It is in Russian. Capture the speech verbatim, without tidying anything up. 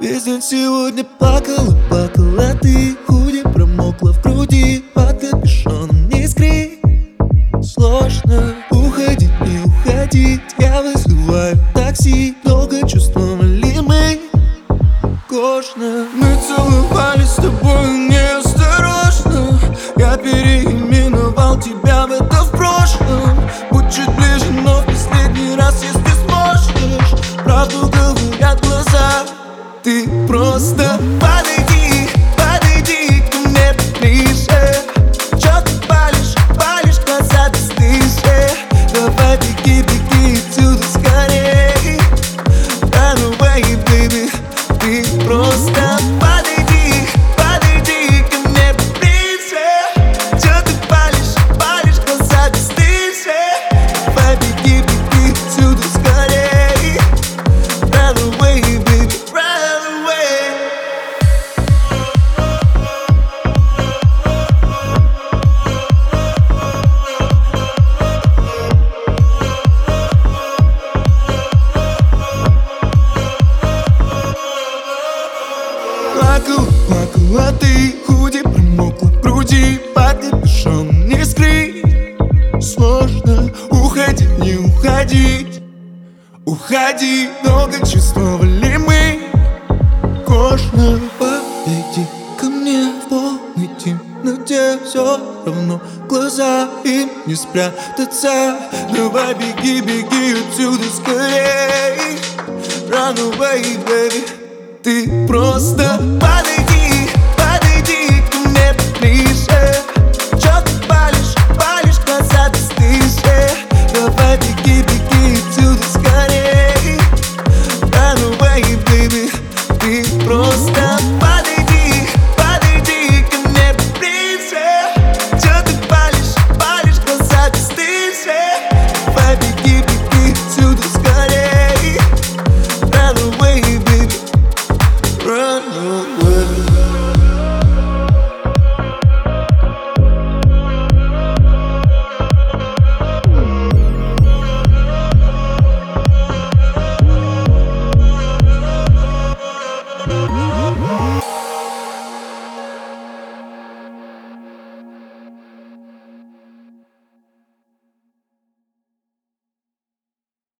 Весь день сегодня плакала, плакала ты. Худи промокла в груди, под капюшоном не искри. Сложно уходить, не уходить. Я вызываю такси, долго чувствовали мы кожно. Мы целовались с тобой неосторожно. Я переименовал тебя в это в прошлом. Будь чуть ближе, но в последний раз, если сможешь. Правду говорят глаза. Ты просто подойди, подойди ко мне ближе. Чё ты палишь, палишь глаза бесстыжие. Давай беги, беги отсюда скорей. Run away, baby. Ты просто подойди, подойди ко мне ближе. Чё ты палишь, палишь глаза бесстыжие. Давай беги, беги отсюда скорей. Run away, baby. Плакала, плакала ты, худи промокла в груди, под капюшоном не скрыть. Сложно уходить, не уходить. Уходи, долго чувствовали мы кожно. Подойди ко мне в полной темноте. Все равно глаза им не спрятаться. Давай беги, беги отсюда скорей. Run away, baby. Ты просто